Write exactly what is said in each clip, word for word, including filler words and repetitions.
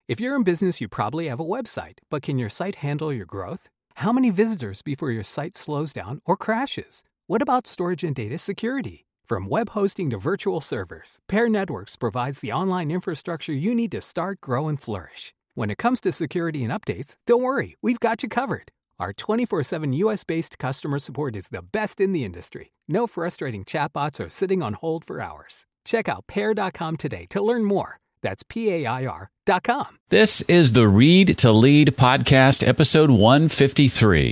If you're in business, you probably have a website, but can your site handle your growth? How many visitors before your site slows down or crashes? What about storage and data security? From web hosting to virtual servers, Pair Networks provides the online infrastructure you need to start, grow, and flourish. When it comes to security and updates, don't worry, we've got you covered. Our twenty-four seven U S-based customer support is the best in the industry. No frustrating chatbots or sitting on hold for hours. Check out pair dot com today to learn more. That's P A I R dot com. This is the Read to Lead podcast, episode one fifty-three.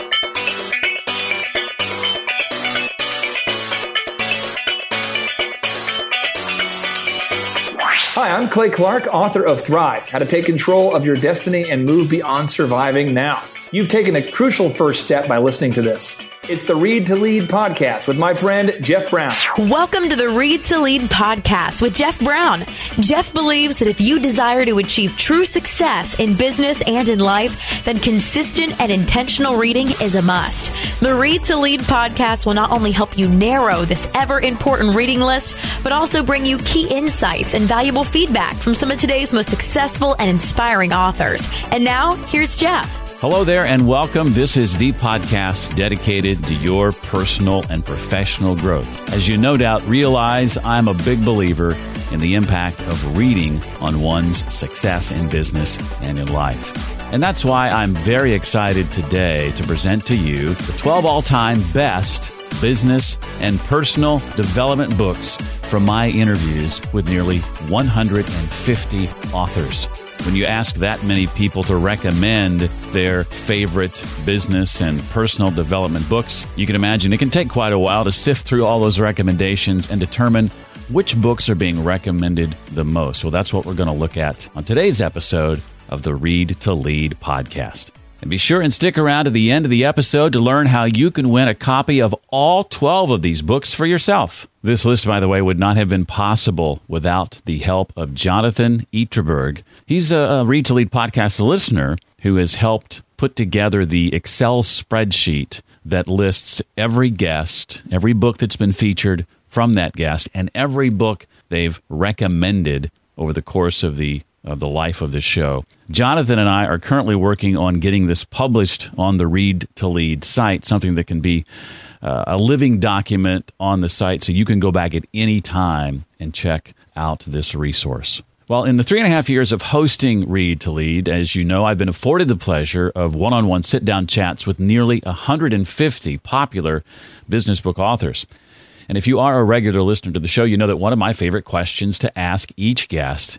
Hi, I'm Clay Clark, author of Thrive, How to Take Control of Your Destiny and Move Beyond Surviving Now. You've taken a crucial first step by listening to this. It's the Read to Lead podcast with my friend, Jeff Brown. Welcome to the Read to Lead podcast with Jeff Brown. Jeff believes that if you desire to achieve true success in business and in life, then consistent and intentional reading is a must. The Read to Lead podcast will not only help you narrow this ever-important reading list, but also bring you key insights and valuable feedback from some of today's most successful and inspiring authors. And now, here's Jeff. Hello there and welcome. This is the podcast dedicated to your personal and professional growth. As you no doubt realize, I'm a big believer in the impact of reading on one's success in business and in life. And that's why I'm very excited today to present to you the twelve all-time best business and personal development books from my interviews with nearly one hundred fifty authors. When you ask that many people to recommend their favorite business and personal development books, you can imagine it can take quite a while to sift through all those recommendations and determine which books are being recommended the most. Well, that's what we're going to look at on today's episode of the Read to Lead podcast. And be sure and stick around to the end of the episode to learn how you can win a copy of all twelve of these books for yourself. This list, by the way, would not have been possible without the help of Jonathan Ytterberg. He's a Read to Lead podcast listener who has helped put together the Excel spreadsheet that lists every guest, every book that's been featured from that guest, and every book they've recommended over the course of the of the life of this show. Jonathan and I are currently working on getting this published on the Read to Lead site, something that can be uh, a living document on the site so you can go back at any time and check out this resource. Well, in the three and a half years of hosting Read to Lead, as you know, I've been afforded the pleasure of one-on-one sit-down chats with nearly one hundred fifty popular business book authors. And if you are a regular listener to the show, you know that one of my favorite questions to ask each guest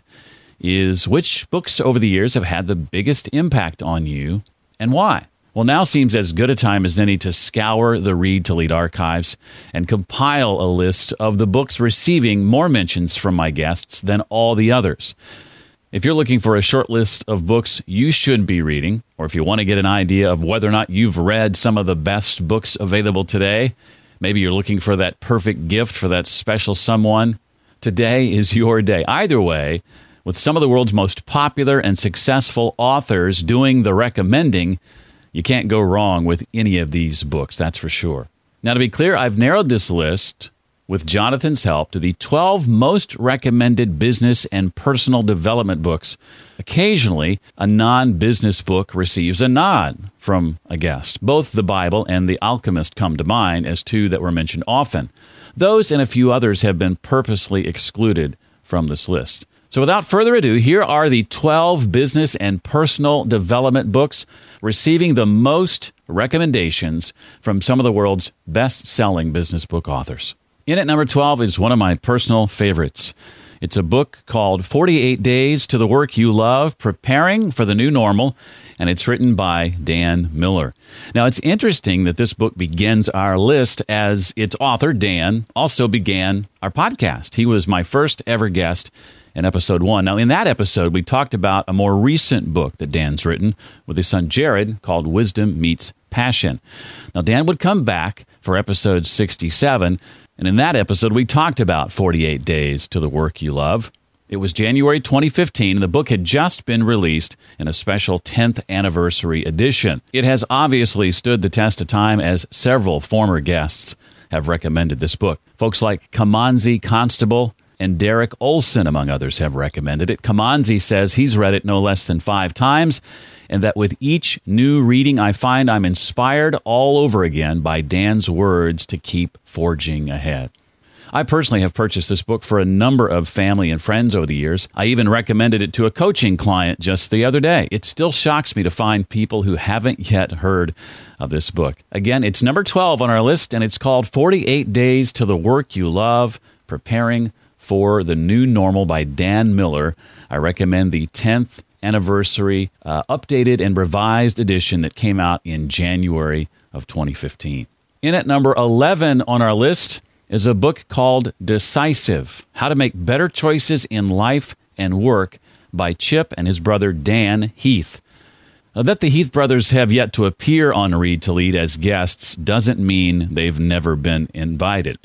is which books over the years have had the biggest impact on you and why? Well, now seems as good a time as any to scour the Read to Lead archives and compile a list of the books receiving more mentions from my guests than all the others. If you're looking for a short list of books you should be reading, or if you want to get an idea of whether or not you've read some of the best books available today, maybe you're looking for that perfect gift for that special someone, today is your day. Either way, with some of the world's most popular and successful authors doing the recommending, you can't go wrong with any of these books, that's for sure. Now, to be clear, I've narrowed this list with Jonathan's help to the twelve most recommended business and personal development books. Occasionally, a non-business book receives a nod from a guest. Both the Bible and The Alchemist come to mind as two that were mentioned often. Those and a few others have been purposely excluded from this list. So without further ado, here are the twelve business and personal development books receiving the most recommendations from some of the world's best-selling business book authors. In at number twelve is one of my personal favorites. It's a book called forty-eight Days to the Work You Love, Preparing for the New Normal, and it's written by Dan Miller. Now, it's interesting that this book begins our list as its author, Dan, also began our podcast. He was my first ever guest in episode one. Now, in that episode, we talked about a more recent book that Dan's written with his son Jared called Wisdom Meets Passion. Now, Dan would come back for episode sixty-seven, and in that episode, we talked about forty-eight Days to the Work You Love. It was January twenty fifteen, and the book had just been released in a special tenth anniversary edition. It has obviously stood the test of time, as several former guests have recommended this book. Folks like Kamanzi Constable and Derek Olson, among others, have recommended it. Kamanzi says he's read it no less than five times, and that with each new reading, I find I'm inspired all over again by Dan's words to keep forging ahead. I personally have purchased this book for a number of family and friends over the years. I even recommended it to a coaching client just the other day. It still shocks me to find people who haven't yet heard of this book. Again, it's number twelve on our list, and it's called forty-eight Days to the Work You Love, Preparing for the New Normal by Dan Miller. I recommend the tenth anniversary uh, updated and revised edition that came out in January of twenty fifteen. In at number eleven on our list is a book called Decisive, How to Make Better Choices in Life and Work by Chip and his brother Dan Heath. Now, that the Heath brothers have yet to appear on Read to Lead as guests doesn't mean they've never been invited.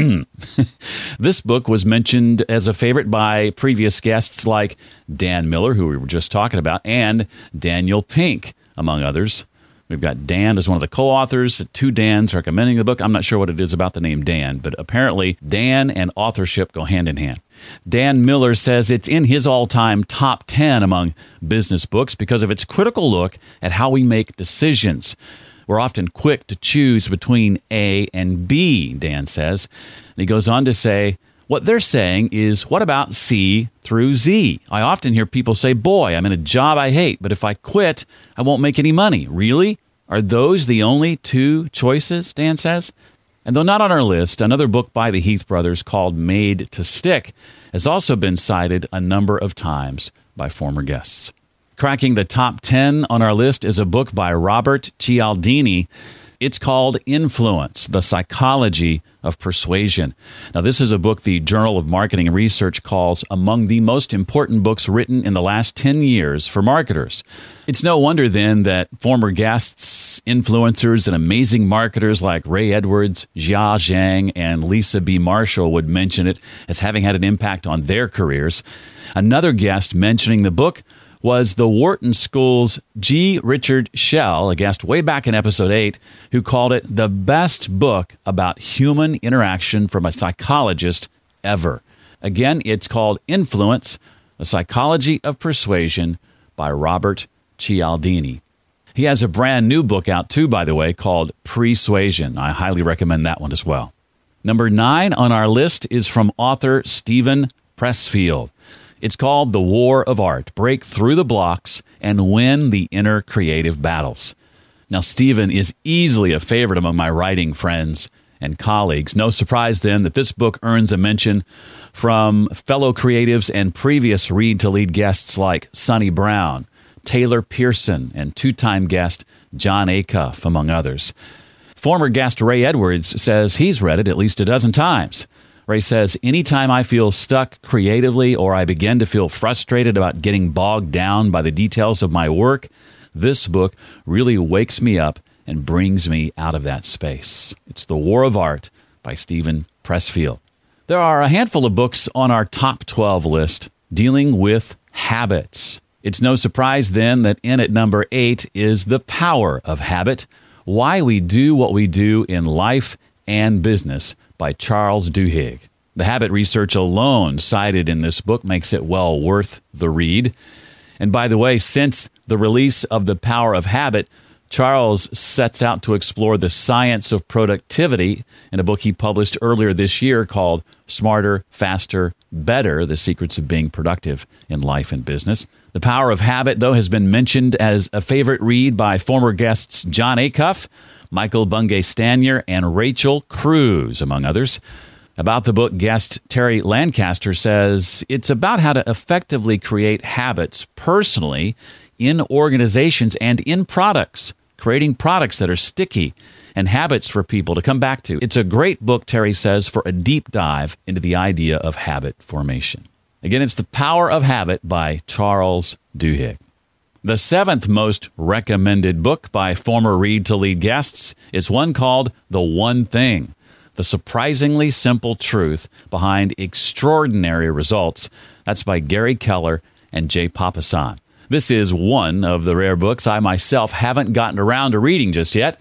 This book was mentioned as a favorite by previous guests like Dan Miller, who we were just talking about, and Daniel Pink, among others. We've got Dan as one of the co-authors, two Dans recommending the book. I'm not sure what it is about the name Dan, but apparently Dan and authorship go hand in hand. Dan Miller says it's in his all-time top ten among business books because of its critical look at how we make decisions. We're often quick to choose between A and B, Dan says. And he goes on to say, what they're saying is, what about C through Z? I often hear people say, boy, I'm in a job I hate, but if I quit, I won't make any money. Really? Are those the only two choices, Dan says? And though not on our list, another book by the Heath brothers called Made to Stick has also been cited a number of times by former guests. Cracking the top ten on our list is a book by Robert Cialdini. It's called Influence, The Psychology of Persuasion. Now, this is a book the Journal of Marketing and Research calls among the most important books written in the last ten years for marketers. It's no wonder, then, that former guests, influencers, and amazing marketers like Ray Edwards, Jia Zhang, and Lisa B. Marshall would mention it as having had an impact on their careers. Another guest mentioning the book was the Wharton School's G. Richard Schell, a guest way back in episode eight, who called it the best book about human interaction from a psychologist ever. Again, it's called Influence, The Psychology of Persuasion by Robert Cialdini. He has a brand new book out too, by the way, called Persuasion. I highly recommend that one as well. Number nine on our list is from author Steven Pressfield. It's called The War of Art, Break Through the Blocks and Win the Inner Creative Battles. Now, Stephen is easily a favorite among my writing friends and colleagues. No surprise, then, that this book earns a mention from fellow creatives and previous Read to Lead guests like Sonny Brown, Taylor Pearson, and two-time guest Jon Acuff, among others. Former guest Ray Edwards says he's read it at least a dozen times. Ray says, anytime I feel stuck creatively or I begin to feel frustrated about getting bogged down by the details of my work, this book really wakes me up and brings me out of that space. It's The War of Art by Steven Pressfield. There are a handful of books on our top twelve list dealing with habits. It's no surprise then that in at number eight is The Power of Habit, Why We Do What We Do in Life and Business by Charles Duhigg. The habit research alone cited in this book makes it well worth the read. And by the way, since the release of The Power of Habit, Charles sets out to explore the science of productivity in a book he published earlier this year called Smarter, Faster, Better, The Secrets of Being Productive in Life and Business. The Power of Habit, though, has been mentioned as a favorite read by former guests Jon Acuff, Michael Bungay Stanier, and Rachel Cruz, among others. About the book, guest Terry Lancaster says it's about how to effectively create habits personally in organizations and in products, creating products that are sticky and habits for people to come back to. It's a great book, Terry says, for a deep dive into the idea of habit formation. Again, it's The Power of Habit by Charles Duhigg. The seventh most recommended book by former Read to Lead guests is one called The One Thing, The Surprisingly Simple Truth Behind Extraordinary Results. That's by Gary Keller and Jay Papasan. This is one of the rare books I myself haven't gotten around to reading just yet.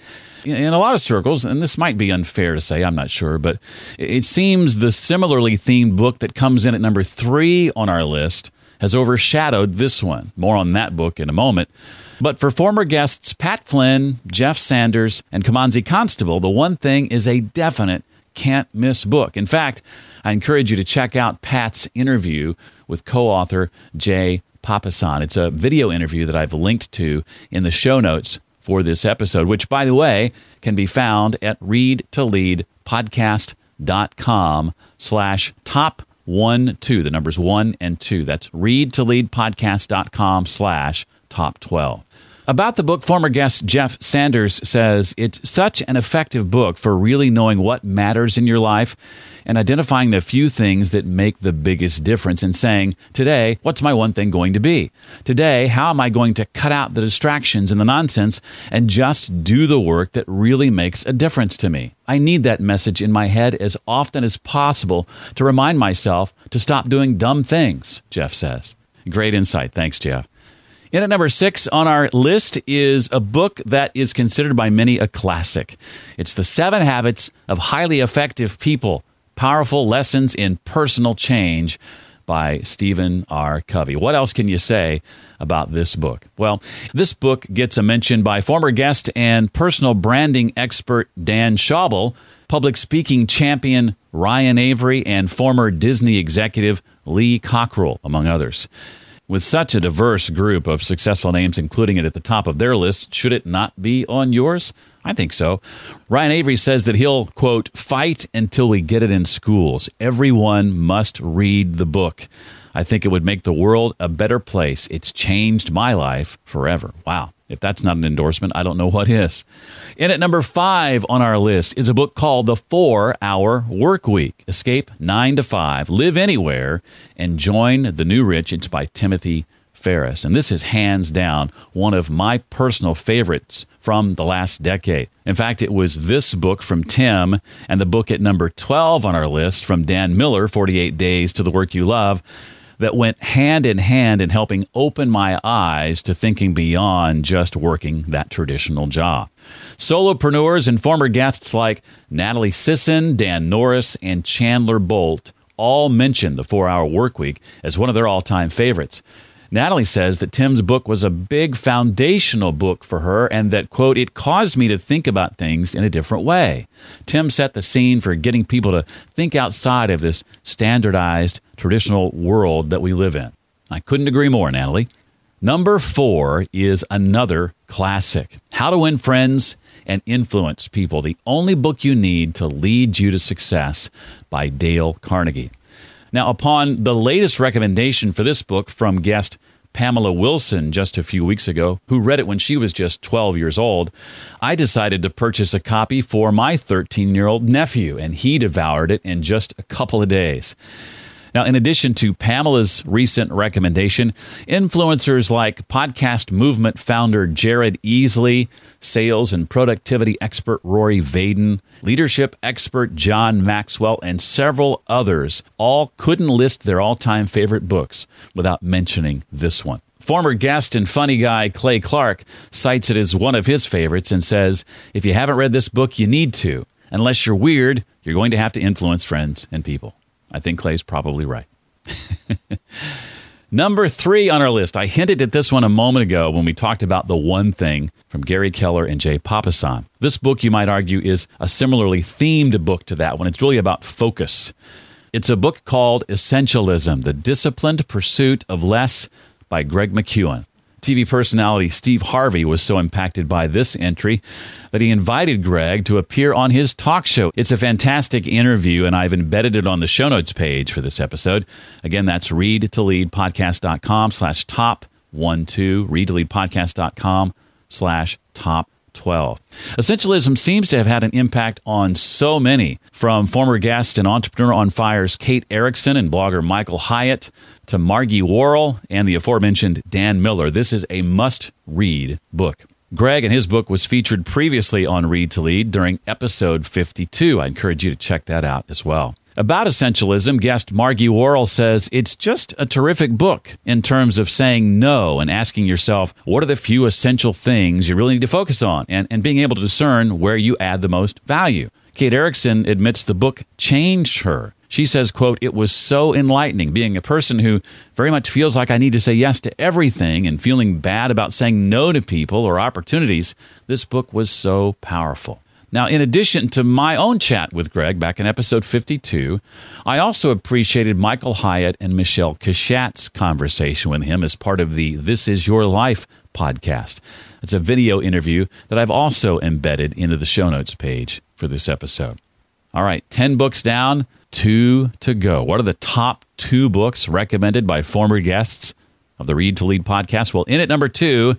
In a lot of circles, and this might be unfair to say, I'm not sure, but it seems the similarly themed book that comes in at number three on our list has overshadowed this one. More on that book in a moment. But for former guests Pat Flynn, Jeff Sanders, and Kimanzi Constable, The One Thing is a definite can't-miss book. In fact, I encourage you to check out Pat's interview with co-author Jay Papasan. It's a video interview that I've linked to in the show notes for this episode, which, by the way, can be found at readtoleadpodcast.com slash top one two. The numbers one and two. That's readtoleadpodcast.com slash top twelve. About the book, former guest Jeff Sanders says it's such an effective book for really knowing what matters in your life and identifying the few things that make the biggest difference and saying, today, what's my one thing going to be? Today, how am I going to cut out the distractions and the nonsense and just do the work that really makes a difference to me? I need that message in my head as often as possible to remind myself to stop doing dumb things, Jeff says. Great insight. Thanks, Jeff. In at number six on our list is a book that is considered by many a classic. It's The Seven Habits of Highly Effective People, Powerful Lessons in Personal Change by Stephen R. Covey. What else can you say about this book? Well, this book gets a mention by former guest and personal branding expert Dan Schauble, public speaking champion Ryan Avery, and former Disney executive Lee Cockrell, among others. With such a diverse group of successful names, including it at the top of their list, should it not be on yours? I think so. Ryan Avery says that he'll, quote, fight until we get it in schools. Everyone must read the book. I think it would make the world a better place. It's changed my life forever. Wow. If that's not an endorsement, I don't know what is. In at number five on our list is a book called The Four-Hour Workweek. Escape nine to five, live anywhere, and join the new rich. It's by Timothy Ferriss. And this is hands down one of my personal favorites from the last decade. In fact, it was this book from Tim and the book at number twelve on our list from Dan Miller, forty-eight Days to the Work You Love, that went hand in hand in helping open my eyes to thinking beyond just working that traditional job. Solopreneurs and former guests like Natalie Sisson, Dan Norris, and Chandler Bolt all mention the four-hour workweek as one of their all-time favorites. Natalie says that Tim's book was a big foundational book for her and that, quote, it caused me to think about things in a different way. Tim set the scene for getting people to think outside of this standardized, traditional world that we live in. I couldn't agree more, Natalie. Number four is another classic, How to Win Friends and Influence People, the only book you need to lead you to success by Dale Carnegie. Now, upon the latest recommendation for this book from guest Pamela Wilson just a few weeks ago, who read it when she was just twelve years old, I decided to purchase a copy for my thirteen-year-old nephew, and he devoured it in just a couple of days. Now, in addition to Pamela's recent recommendation, influencers like podcast movement founder Jared Easley, sales and productivity expert Rory Vaden, leadership expert John Maxwell, and several others all couldn't list their all-time favorite books without mentioning this one. Former guest and funny guy Clay Clark cites it as one of his favorites and says, if you haven't read this book, you need to. Unless you're weird, you're going to have to influence friends and people. I think Clay's probably right. Number three on our list. I hinted at this one a moment ago when we talked about The One Thing from Gary Keller and Jay Papasan. This book, you might argue, is a similarly themed book to that one. It's really about focus. It's a book called Essentialism, The Disciplined Pursuit of Less by Greg McKeown. T V personality Steve Harvey was so impacted by this entry that he invited Greg to appear on his talk show. It's a fantastic interview, and I've embedded it on the show notes page for this episode. Again, that's readtoleadpodcast.com slash top one two, readtoleadpodcast.com slash top twelve. Essentialism seems to have had an impact on so many, from former guest and Entrepreneur on Fire's Kate Erickson and blogger Michael Hyatt to Margie Worrell and the aforementioned Dan Miller. This is a must-read book. Greg and his book was featured previously on Read to Lead during episode fifty-two. I encourage you to check that out as well. About Essentialism, guest Margie Worrell says it's just a terrific book in terms of saying no and asking yourself, what are the few essential things you really need to focus on, and, and being able to discern where you add the most value. Kate Erickson admits the book changed her. She says, quote, it was so enlightening. Being a person who very much feels like I need to say yes to everything and feeling bad about saying no to people or opportunities, this book was so powerful. Now, in addition to my own chat with Greg back in episode fifty-two, I also appreciated Michael Hyatt and Michelle Kashat's conversation with him as part of the This Is Your Life podcast. It's a video interview that I've also embedded into the show notes page for this episode. All right, ten books down, two to go. What are the top two books recommended by former guests of the Read to Lead podcast? Well, in at number two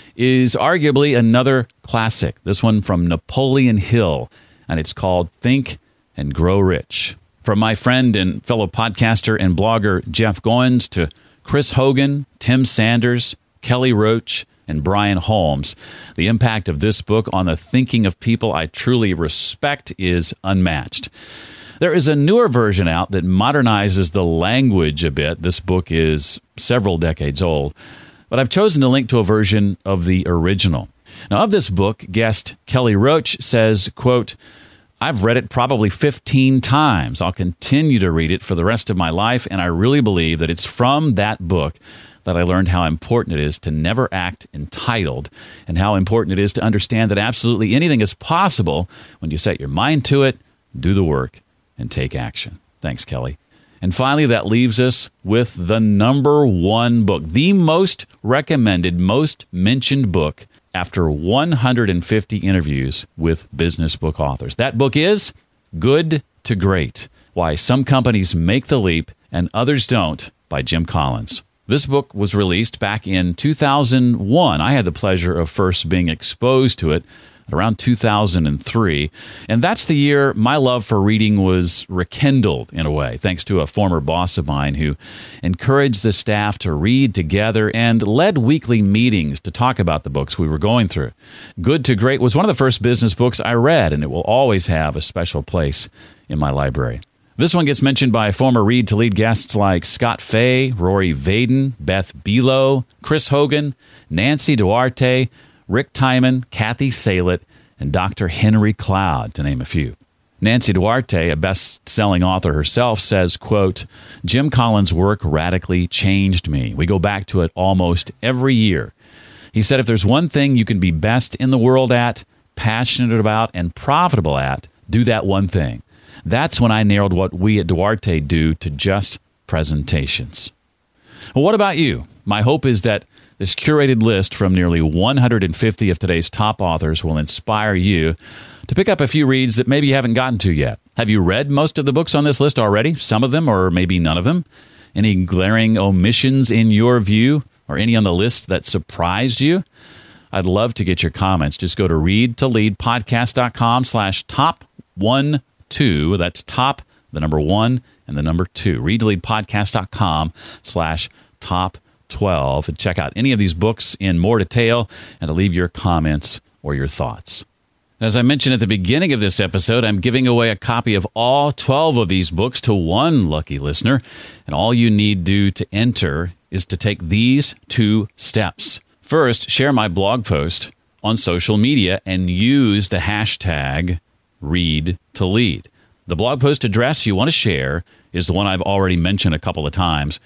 is arguably another classic. This one from Napoleon Hill, and it's called Think and Grow Rich. From my friend and fellow podcaster and blogger Jeff Goins to Chris Hogan, Tim Sanders, Kelly Roach, and Brian Holmes, the impact of this book on the thinking of people I truly respect is unmatched. There is a newer version out that modernizes the language a bit. This book is several decades old, but I've chosen to link to a version of the original. Now, of this book, guest Kelly Roach says, quote, I've read it probably fifteen times. I'll continue to read it for the rest of my life, and I really believe that it's from that book that I learned how important it is to never act entitled and how important it is to understand that absolutely anything is possible when you set your mind to it, do the work, and take action. Thanks, Kelly. And finally, that leaves us with the number one book, the most recommended, most mentioned book after one hundred fifty interviews with business book authors. That book is Good to Great: Why Some Companies Make the Leap and Others Don't by Jim Collins. This book was released back in two thousand one. I had the pleasure of first being exposed to it around two thousand three. And that's the year my love for reading was rekindled in a way, thanks to a former boss of mine who encouraged the staff to read together and led weekly meetings to talk about the books we were going through. Good to Great was one of the first business books I read, and it will always have a special place in my library. This one gets mentioned by former Read to Lead guests like Scott Fay, Rory Vaden, Beth Belo, Chris Hogan, Nancy Duarte, Rick Timon, Kathy Salet, and Doctor Henry Cloud, to name a few. Nancy Duarte, a best-selling author herself, says, quote, Jim Collins' work radically changed me. We go back to it almost every year. He said, if there's one thing you can be best in the world at, passionate about, and profitable at, do that one thing. That's when I narrowed what we at Duarte do to just presentations. Well, what about you? My hope is that this curated list from nearly one hundred fifty of today's top authors will inspire you to pick up a few reads that maybe you haven't gotten to yet. Have you read most of the books on this list already? Some of them, or maybe none of them? Any glaring omissions in your view, or any on the list that surprised you? I'd love to get your comments. Just go to readtoleadpodcast.com slash top one two. That's top, the number one, and the number two. readtoleadpodcast.com slash top twelve, and check out any of these books in more detail and to leave your comments or your thoughts. As I mentioned at the beginning of this episode, I'm giving away a copy of all twelve of these books to one lucky listener, and all you need do to enter is to take these two steps. First, share my blog post on social media and use the hashtag Read to Lead. The blog post address you want to share is the one I've already mentioned a couple of times,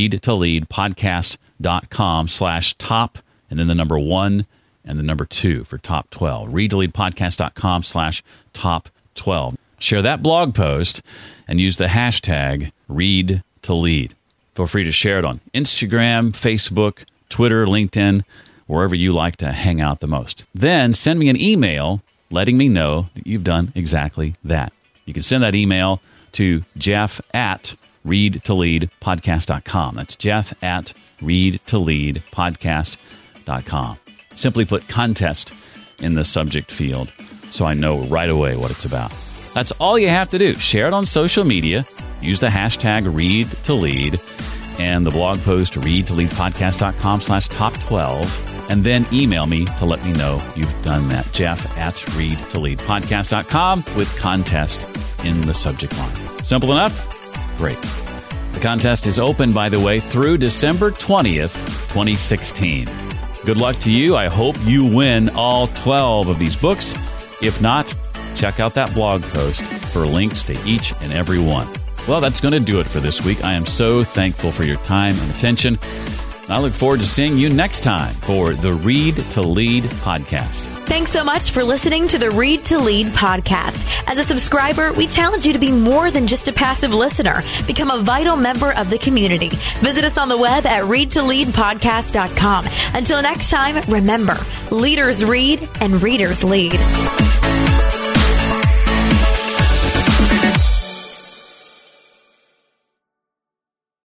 readtoleadpodcast.com slash top, and then the number one and the number two for top twelve. readtoleadpodcast.com slash top twelve. Share that blog post and use the hashtag Read to Lead. Feel free to share it on Instagram, Facebook, Twitter, LinkedIn, wherever you like to hang out the most. Then send me an email letting me know that you've done exactly that. You can send that email to Jeff at readtoleadpodcast dot com. That's Jeff at readtoleadpodcast dot com. Simply put contest in the subject field so I know right away what it's about. That's all you have to do. Share it on social media. Use the hashtag readtolead and the blog post readtoleadpodcast.com slash top 12. And then email me to let me know you've done that. Jeff at readtoleadpodcast dot com with contest in the subject line. Simple enough? Great. The contest is open, by the way, through December twentieth, twenty sixteen. Good luck to you. I hope you win all twelve of these books. If not, check out that blog post for links to each and every one. Well, that's going to do it for this week. I am so thankful for your time and attention. I look forward to seeing you next time for the Read to Lead podcast. Thanks so much for listening to the Read to Lead podcast. As a subscriber, we challenge you to be more than just a passive listener. Become a vital member of the community. Visit us on the web at read to lead podcast dot com. Until next time, remember, leaders read and readers lead.